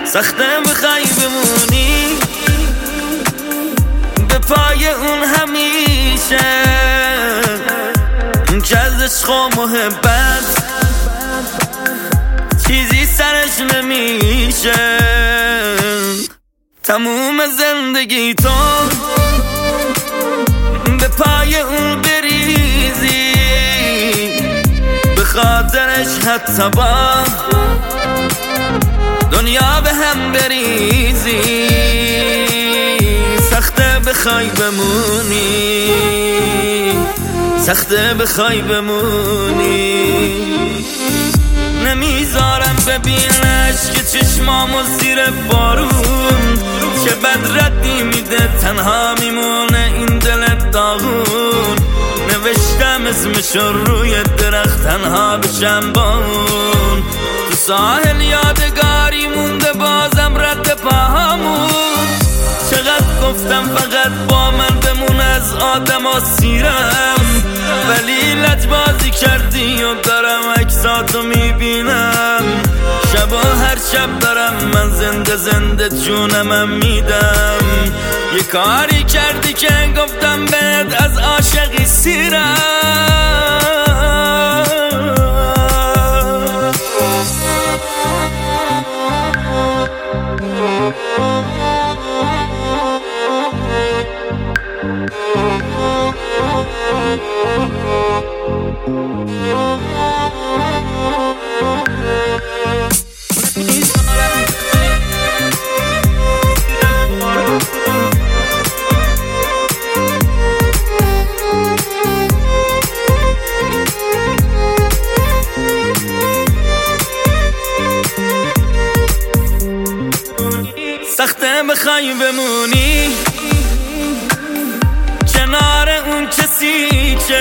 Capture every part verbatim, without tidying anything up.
سخته بخوای بمونی به پای اون همیشه، اون که از عشق و محبت چیزی سرش نمیشه. تموم زندگی تو به پای اون بریزی، به خاطرش حتی با دنیا به هم بریزی. سخته بخوای بمونی، سخته بخوای بمونی. نمیذارم ببینش که چشمامو زیر بارون، چه بد ردی میده تنها میمونه این دل داغون. نوشتم اسمشو روی درخت تنها بشم با اون، تو ساحل یادگاری مونده بازم رد پاهامون. چقدر گفتم فقط با من بمون از آدم ها سیرم، ولی لجبازی کردی و دارم عکساتو میبینم. شب و هر شب دارم من زنده زنده جونمم میدم. یه کاری کردی که گفتم بهت از عاشقی سیرم. سخته بخوای بمونی کنار اون کسی که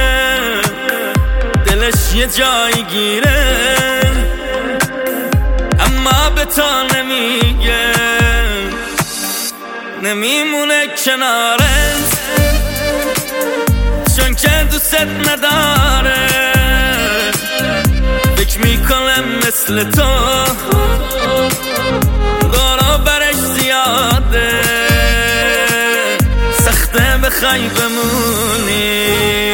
دلش یه جایی گیره اما به تا نمیگه. نمیمونه کنارت چون که دوست نداره. فکر میکنم مثل تو دورو برش زیاده. سخته بخوای بمونی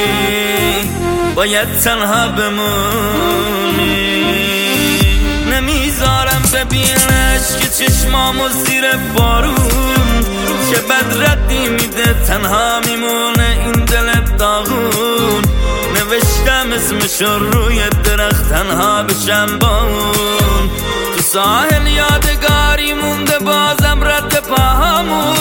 باید تنها بمونی. نمیذارم ببینش که چشمامو زیر بارون، چه بد ردی میده تنها میمونه این دل داغون. نوشتم اسمشو روی درخت تنها بشم با اون، تو ساحل یادگاری مونده بازم رد پاهامون.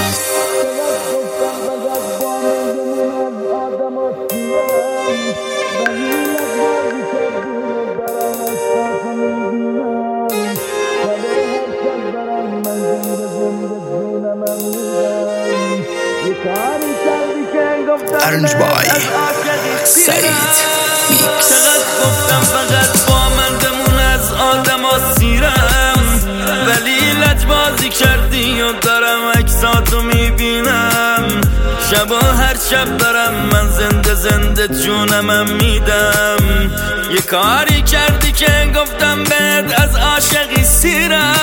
Arranged by Said Mix. چقدر گفتم فقط با من بمون از آدم ها سیرم، ولی لجبازی کردی و دارم عکساتو میبینم. شب و هر شب دارم من زنده زنده جونمم میدم. یه کاری کردی که گفتم بهت از عاشقی سیرم.